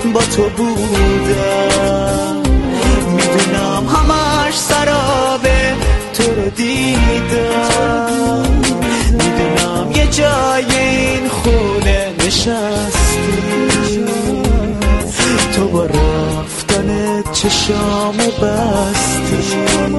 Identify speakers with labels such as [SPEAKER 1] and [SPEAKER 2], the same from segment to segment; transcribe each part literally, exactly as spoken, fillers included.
[SPEAKER 1] با تو بودم، میدونم همش سرابه تو رو دیدم، میدونم یه جای این خونه نشستی، تو با رفتن چشامو بستی،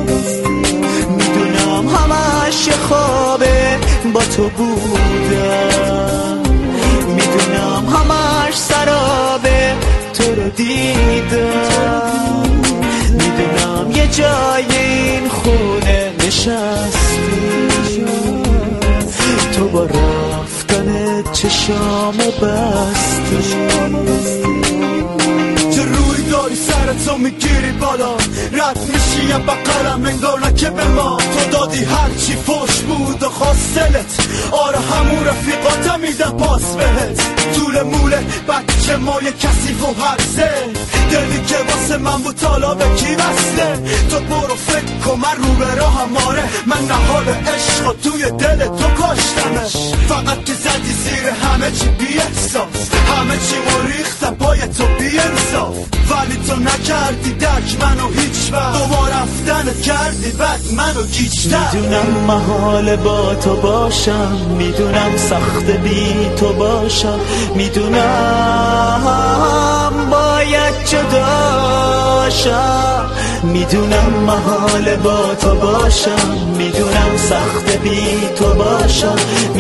[SPEAKER 1] میدونم همش یه خوابه با تو بودم، میدونم همش سرابه تو رو دیدم، میدونم یه جای این خونه نشستی، تو با رفتن چشامو بستی.
[SPEAKER 2] چه روی داری سرتو میگیری بالا، رد میشی یه بقرم انگار نکه به ما تو دادی هرچی فوش بود و خواستلت، آره همون رفیقاتم میدن پاس بهت، طول موله بچه مای کسی و هرزه، دلی که واسه من بود تالا به کی وصله، تو برو فکر کن من رو به راهم، آره من نهال عشق و توی دل تو کاشتمش، فقط که زدی زیر همه چی بی احساس، همه چی مریختم پای تو بی انصاف، ولی تو نکردی درک منو هیچ وقت، دوباره رفتنت کردی بعد منو گیجتر.
[SPEAKER 1] میدونم محال با تو باشم، میدونم سخت بی تو باشم، میدونم باید جداشم، میدونم محال با تو باشم، میدونم سخت بی تو باشم،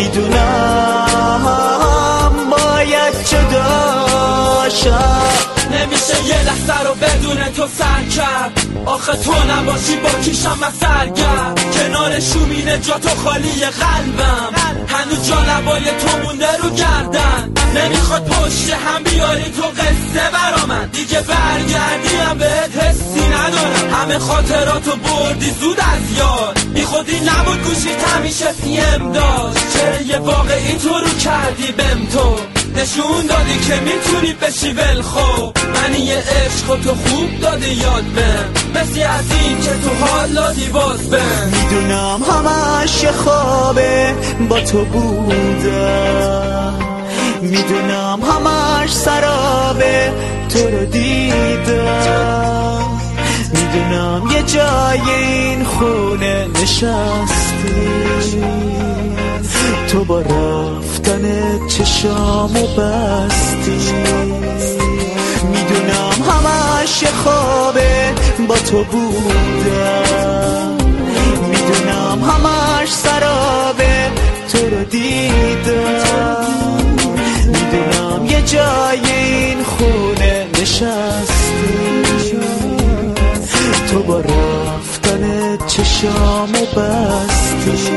[SPEAKER 1] میدونم باید جداشم.
[SPEAKER 3] نمیشه یه لحظه رو بدون تو سر کرد، آخه تو نباشی با کیشم من سرگرد، کنار شومینه جا تو خالی قلبم، هنوز جا لبای تو مونده رو گردن، نمیخواد پشت هم بیاری تو قصه برا من، دیگه برگردی هم بهت حسی ندارم، همه خاطراتو بردی زود از یاد، بی خودی نبود گوشیت همیشه پیم داشت، چرا یه واقعی تو رو کردی بهم تو، نشون دادی که میتونی بشی ولخو، من یه عشق تو خوب دادی یاد بهم، مثل از این که تو حال دادی باز بهم.
[SPEAKER 1] میدونم همش یه خوابه با تو بودم، میدونم همش سرابه تو رو دیدم، میدونم یه جای این خونه نشستی، تو با رفتن چشامو بستی، میدونم همش یه خوابه با تو بودم، میدونم همش سرابه تو رو دیدم، میدونم یه جای این خونه نشستی، تو با رفتن چشامو بستی.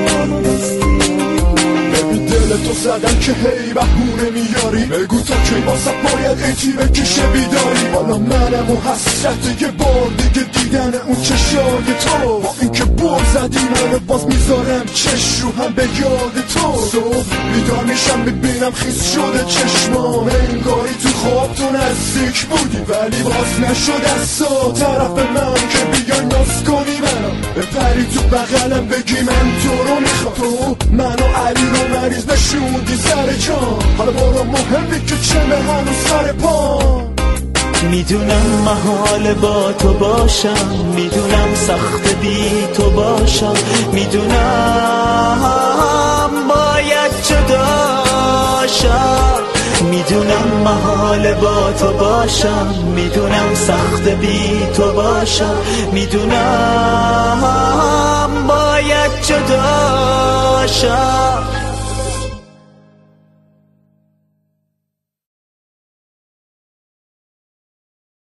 [SPEAKER 2] دل تو زدن که هی بهونه میاری، بگو تا کی واسه باید ایتی بکشه بیداری، حالا منم و حسرت یه بار دیگه دیدن اون چشای تو، با اینکه بر زدی منو باز میذارم چش رو هم به یاد تو، صبح بیدار میشم میبینم خیس شده چشمام، انگاری تو خواب تو نزدیک بودی ولی باز نشد از تو طرف من که بیای ناز کنی منو بپری تو بغلم بگی من تو رو میخوام، تو منو علی رو مریض نشوندی سر جان، حالا برو مهمی که چمه هنوز سر پام.
[SPEAKER 1] میدونم محال با تو باشم، میدونم سخت بی تو باشم، میدونم باید جداشم، میدونم محال با تو باشم، میدونم سخت بی تو باشم، میدونم باید جداشم.